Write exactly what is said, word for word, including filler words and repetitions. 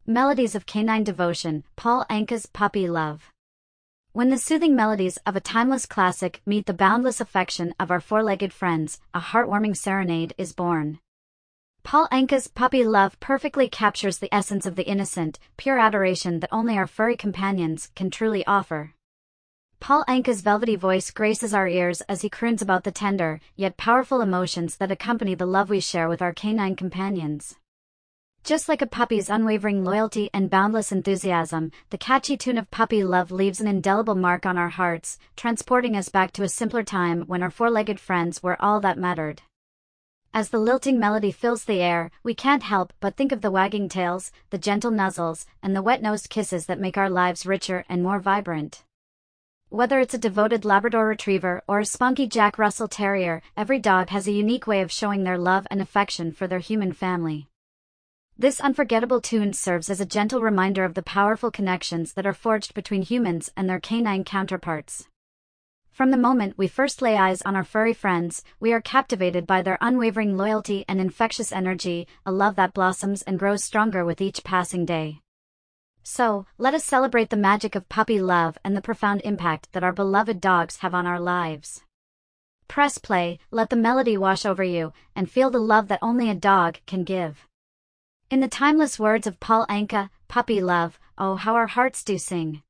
Melodies of Canine Devotion, Paul Anka's Puppy Love. When the soothing melodies of a timeless classic meet the boundless affection of our four-legged friends, a heartwarming serenade is born. Paul Anka's Puppy Love perfectly captures the essence of the innocent, pure adoration that only our furry companions can truly offer. Paul Anka's velvety voice graces our ears as he croons about the tender, yet powerful emotions that accompany the love we share with our canine companions. Just like a puppy's unwavering loyalty and boundless enthusiasm, the catchy tune of Puppy Love leaves an indelible mark on our hearts, transporting us back to a simpler time when our four-legged friends were all that mattered. As the lilting melody fills the air, we can't help but think of the wagging tails, the gentle nuzzles, and the wet-nosed kisses that make our lives richer and more vibrant. Whether it's a devoted Labrador Retriever or a spunky Jack Russell Terrier, every dog has a unique way of showing their love and affection for their human family. This unforgettable tune serves as a gentle reminder of the powerful connections that are forged between humans and their canine counterparts. From the moment we first lay eyes on our furry friends, we are captivated by their unwavering loyalty and infectious energy, a love that blossoms and grows stronger with each passing day. So, let us celebrate the magic of puppy love and the profound impact that our beloved dogs have on our lives. Press play, let the melody wash over you, and feel the love that only a dog can give. In the timeless words of Paul Anka, Puppy Love, oh how our hearts do sing.